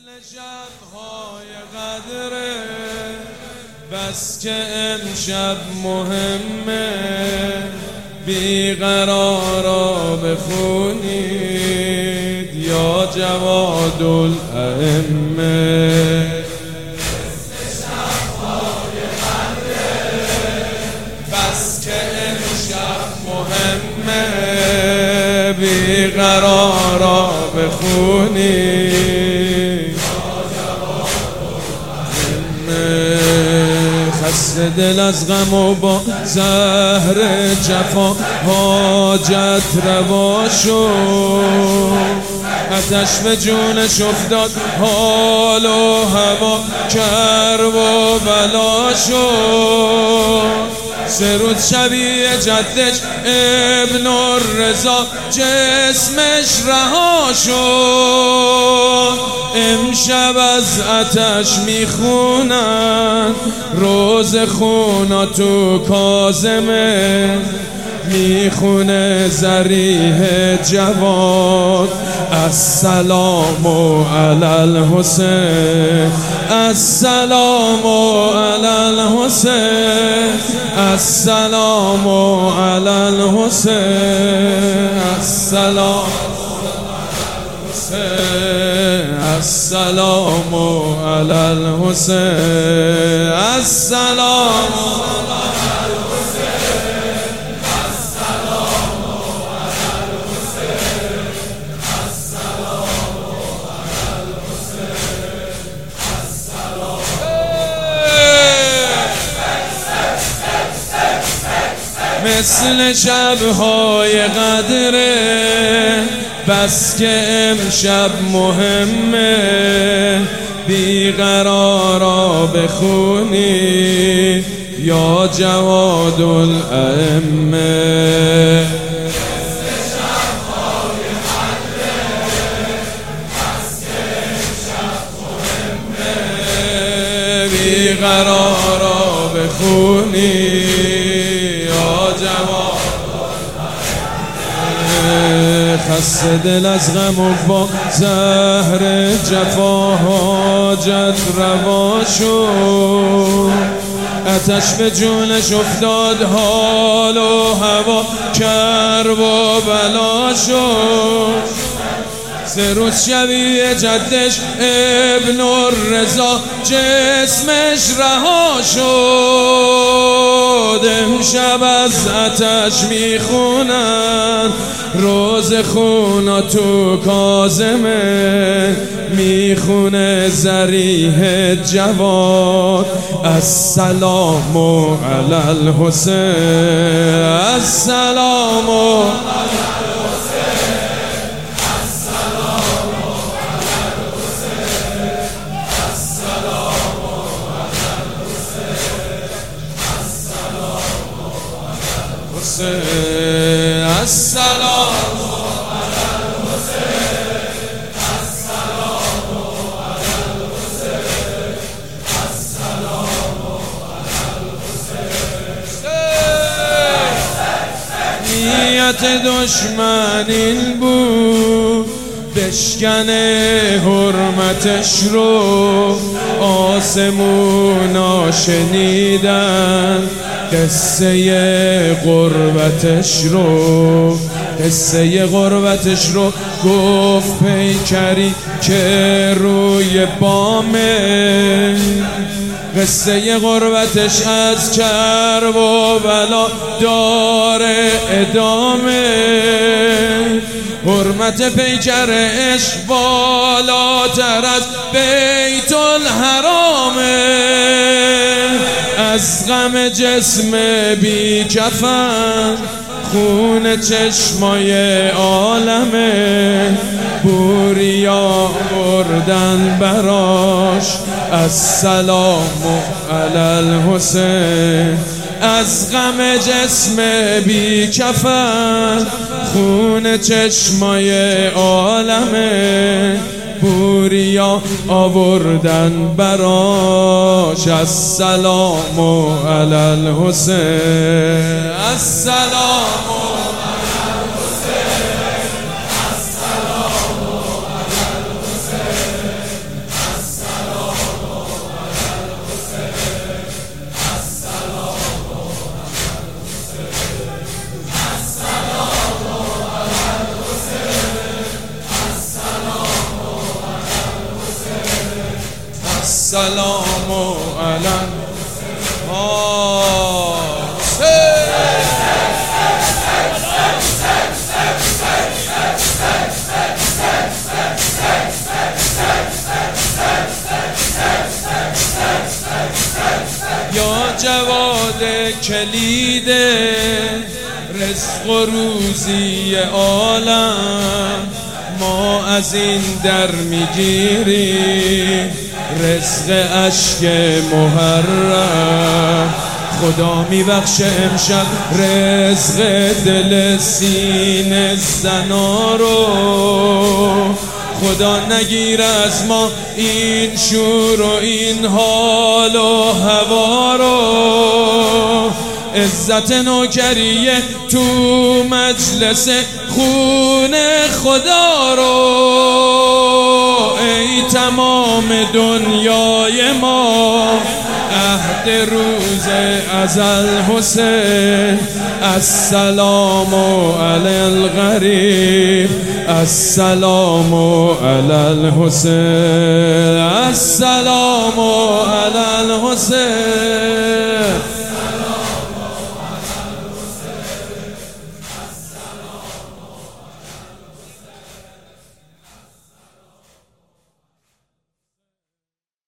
شب‌های قدره بس که امشب مهمه بیقرارا بخونید یا جواد الائمه. شب‌های قدره بس که امشب مهمه بیقرارا بخونید خسته دل از غم و با زهر جفا حاجت روا شد، آتش به جونش افتاد حال و هوا کرب و بلا شد. 3 روز شبیه جدش ابن الرضا جسمش رها شد. امشب از آتش میخونن روز خونا تو کاظمه، میخونه ذریح جواد السلام علی الحسین، السلام علی الحسین، السلام علی الحسین، السلام السلام علی الحسین، السلام مثل شب‌های قدره بس که امشب مهمه بیقرارا بخونی یا جواد الائمه. مثل شب‌های قدره بس که امشب مهمه بیقرارا بخونی خسته دل از غم و با زهر جفا حاجت روا شد، آتش به جونش افتاد حال و هوا کرب و بلا شد. 3 روز شبیه جدش ابن الرضا جسمش رها شد. امشب از آتش میخونن روز خونا تو کاظمه، میخونه ذریح جواد السلام علی الحسین، السلام السلام علی الحسین، السلام علی الحسین، السلام علی الحسین. نیت دشمن این بود بشکنه حرمتش رو، آسمونا شنیدن قصه غربتش رو، قصه غربتش رو گفت پیکری که روی بامه، قصه غربتش از کرب و بلا داره ادامه. حرمت پیکرش بالاتر از بیت الحرامه، از غم جسم بی کفن خون چشمای عالمه، بوریا بردن براش السلام علی الحسین. از غم جسم بی کفن خون چشمای عالمه، بوریا آوردن براش السلام علی الحسین، السلام السلام علی یا جواد کلید رزق و روزی عالم، ما از این در میگیریم رزق اشک محرم. خدا میبخشه امشب رزق دل سینه زنا رو، خدا نگیر از ما این شور و این حال و هوا رو. عزت نوکریه تو مجلس خون خدا رو. ای تمام دنیای ما عهد روز ازل حسین، السلام علی الغریب، السلام علی الحسین، السلام علی الحسین.